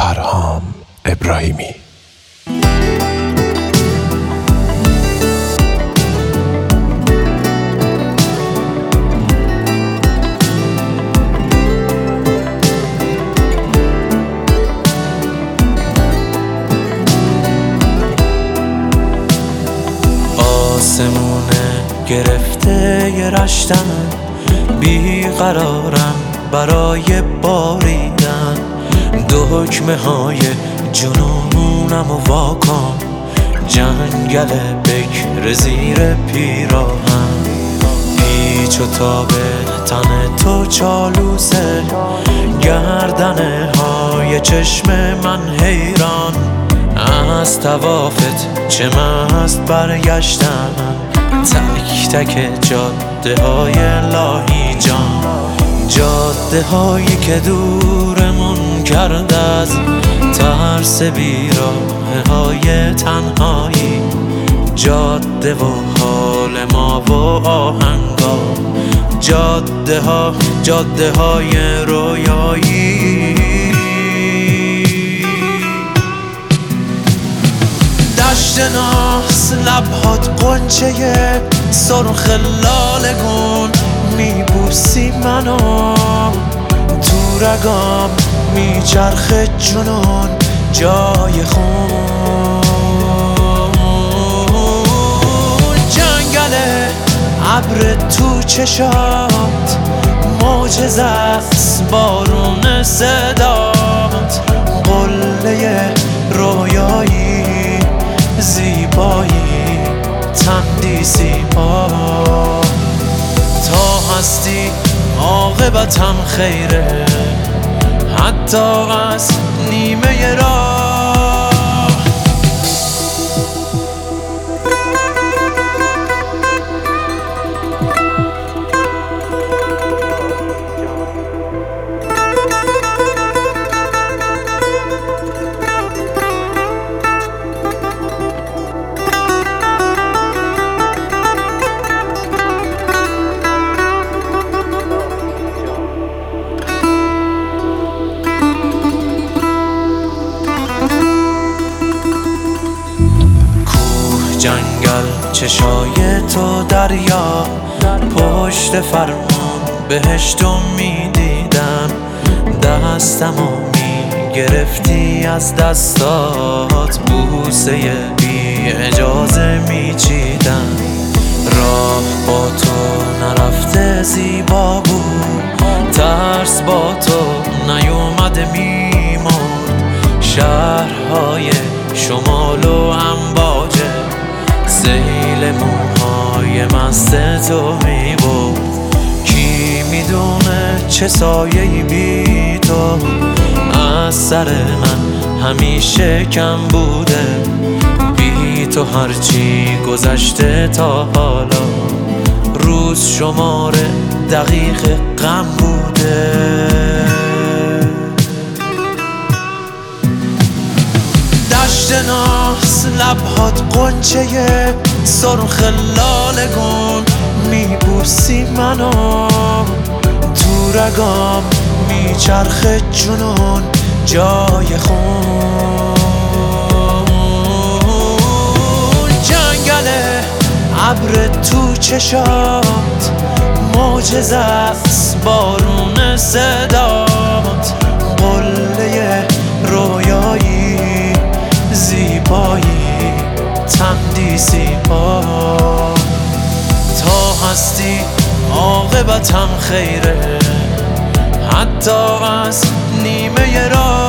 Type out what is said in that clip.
پرهام ابراهیمی. آسمونه گرفته یه رشتن، بیقرارم برای باریدن. دکمه های جنونم و واکن، جنگل بکر زیر پیراهن. پیچ و تاب تن تو چالوسه، گردنه های چشم من حیران. از طوافت چه مست برگشتم، تک تک جاده های لاهیجان. جاده هایی که دورمون کرد از ترس بیراه های تنهایی. جاده و حال ما و آهنگا، جاده های رویایی. دشت ناس لبهات قنچه سرخ لالگون، میبوسی منو تو رگام، میچرخه جنون جای خون. جنگل ابر تو چشات، معجزه است بارون صدات. قله رویایی، زیبایی، تندیسی ها. تا هستی عاقبتم خیره، حتی از نیمه راه. جنگل چشای تو دریا، پشت فرمون بهشتو میدیدم. دستمو میگرفتی از دستات، بوسه بی اجازه میچیدم. راه با تو نرفته زیبا بود، ترس با تو نیومده میمرد. شهرهای شمال و امواجه، سیل موهای مست تو میبرد. کی میدونه چه سایه‌ای بی تو از سر من همیشه کم بوده. بی تو هرچی گذشته تا حالا، روز شمار دقیق غم بوده. دشت ناس لبهات قنچه سرخ لالگون، میبوسی منو تو رگام، میچرخه جنون جای خون. جنگل ابر تو چشات، معجزه است بارون صدات. قله رویایی، زیبایی، تندیسی ها. تا هستی عاقبتم خیره، حتی از نیمه راه.